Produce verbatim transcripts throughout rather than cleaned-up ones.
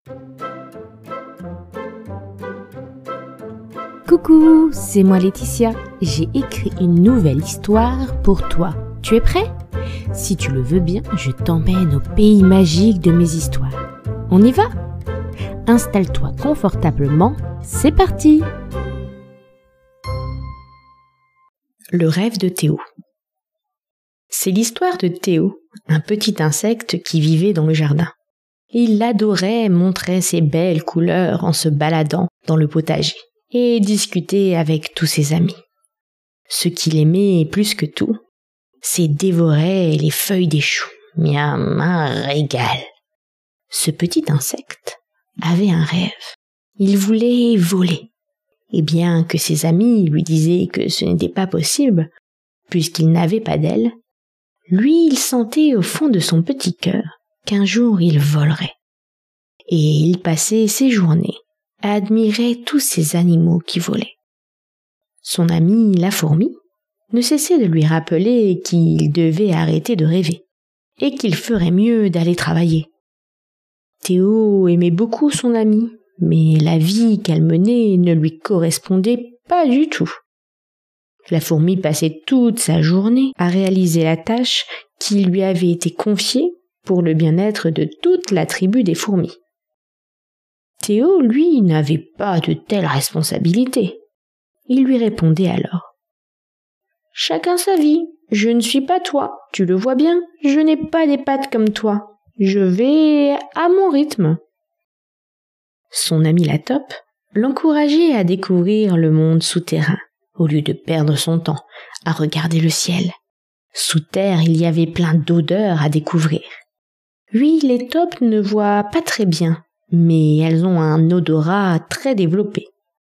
Coucou, c'est moi Laetitia. J'ai écrit une nouvelle histoire pour toi. Tu es prêt? Si tu le veux bien, je t'emmène au pays magique de mes histoires. On y va? Installe-toi confortablement, c'est parti! Le rêve de Théo. C'est l'histoire de Théo, un petit insecte qui vivait dans le jardin. Il adorait montrer ses belles couleurs en se baladant dans le potager et discuter avec tous ses amis. Ce qu'il aimait plus que tout, c'est dévorer les feuilles des choux. Miam, un régal. Ce petit insecte avait un rêve. Il voulait voler. Et bien que ses amis lui disaient que ce n'était pas possible, puisqu'il n'avait pas d'ailes, lui, il sentait au fond de son petit cœur qu'un jour il volerait. Et il passait ses journées à admirer tous ces animaux qui volaient. Son ami, la fourmi, ne cessait de lui rappeler qu'il devait arrêter de rêver et qu'il ferait mieux d'aller travailler. Théo aimait beaucoup son ami, mais la vie qu'elle menait ne lui correspondait pas du tout. La fourmi passait toute sa journée à réaliser la tâche qui lui avait été confiée pour le bien-être de toute la tribu des fourmis. Théo, lui, n'avait pas de telles responsabilités. Il lui répondait alors. « Chacun sa vie, je ne suis pas toi, tu le vois bien, je n'ai pas des pattes comme toi, je vais à mon rythme. » Son ami la taupe l'encourageait à découvrir le monde souterrain, au lieu de perdre son temps à regarder le ciel. Sous terre, il y avait plein d'odeurs à découvrir. Oui, les taupes ne voient pas très bien, mais elles ont un odorat très développé.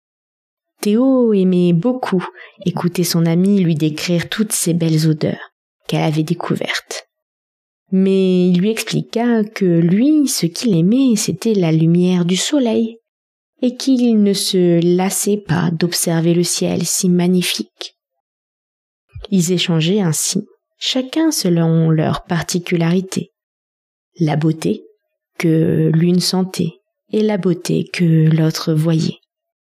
Théo aimait beaucoup écouter son ami lui décrire toutes ces belles odeurs qu'elle avait découvertes. Mais il lui expliqua que lui, ce qu'il aimait, c'était la lumière du soleil, et qu'il ne se lassait pas d'observer le ciel si magnifique. Ils échangeaient ainsi, chacun selon leur particularité. La beauté que l'une sentait et la beauté que l'autre voyait.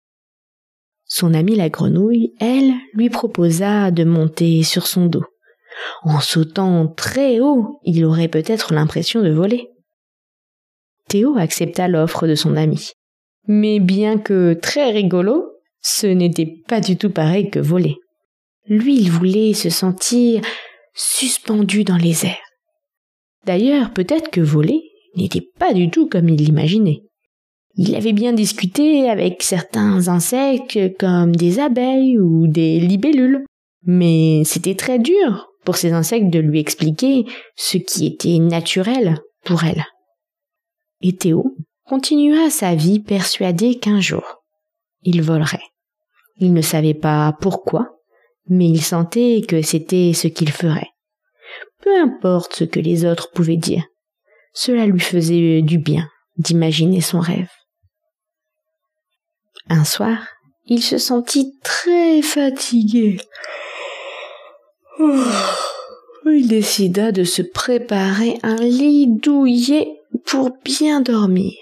Son amie la grenouille, elle, lui proposa de monter sur son dos. En sautant très haut, il aurait peut-être l'impression de voler. Théo accepta l'offre de son ami. Mais bien que très rigolo, ce n'était pas du tout pareil que voler. Lui, il voulait se sentir suspendu dans les airs. D'ailleurs, peut-être que voler n'était pas du tout comme il l'imaginait. Il avait bien discuté avec certains insectes comme des abeilles ou des libellules, mais c'était très dur pour ces insectes de lui expliquer ce qui était naturel pour elles. Et Théo continua sa vie persuadé qu'un jour, il volerait. Il ne savait pas pourquoi, mais il sentait que c'était ce qu'il ferait. Peu importe ce que les autres pouvaient dire, cela lui faisait du bien d'imaginer son rêve. Un soir, il se sentit très fatigué. Il décida de se préparer un lit douillet pour bien dormir.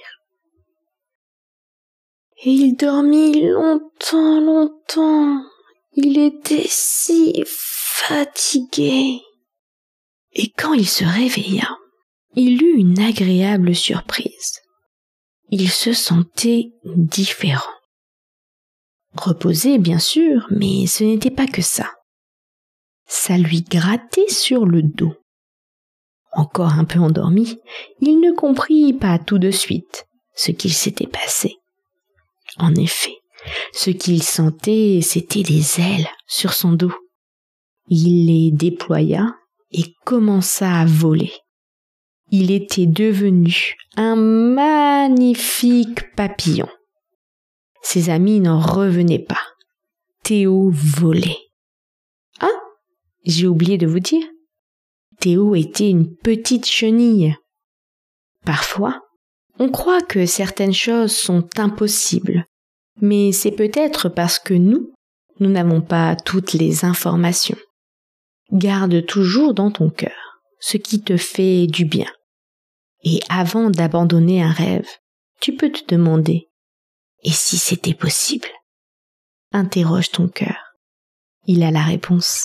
Et il dormit longtemps, longtemps. Il était si fatigué. Et quand il se réveilla, il eut une agréable surprise. Il se sentait différent. Reposé, bien sûr, mais ce n'était pas que ça. Ça lui grattait sur le dos. Encore un peu endormi, il ne comprit pas tout de suite ce qu'il s'était passé. En effet, ce qu'il sentait, c'était des ailes sur son dos. Il les déploya et commença à voler. Il était devenu un magnifique papillon. Ses amis n'en revenaient pas. Théo volait. Ah, j'ai oublié de vous dire. Théo était une petite chenille. Parfois, on croit que certaines choses sont impossibles, mais c'est peut-être parce que nous, nous n'avons pas toutes les informations. Garde toujours dans ton cœur ce qui te fait du bien. Et avant d'abandonner un rêve, tu peux te demander « Et si c'était possible ?» Interroge ton cœur. Il a la réponse.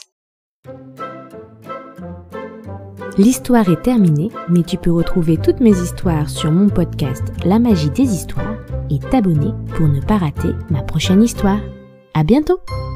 L'histoire est terminée, mais tu peux retrouver toutes mes histoires sur mon podcast La magie des histoires et t'abonner pour ne pas rater ma prochaine histoire. À bientôt!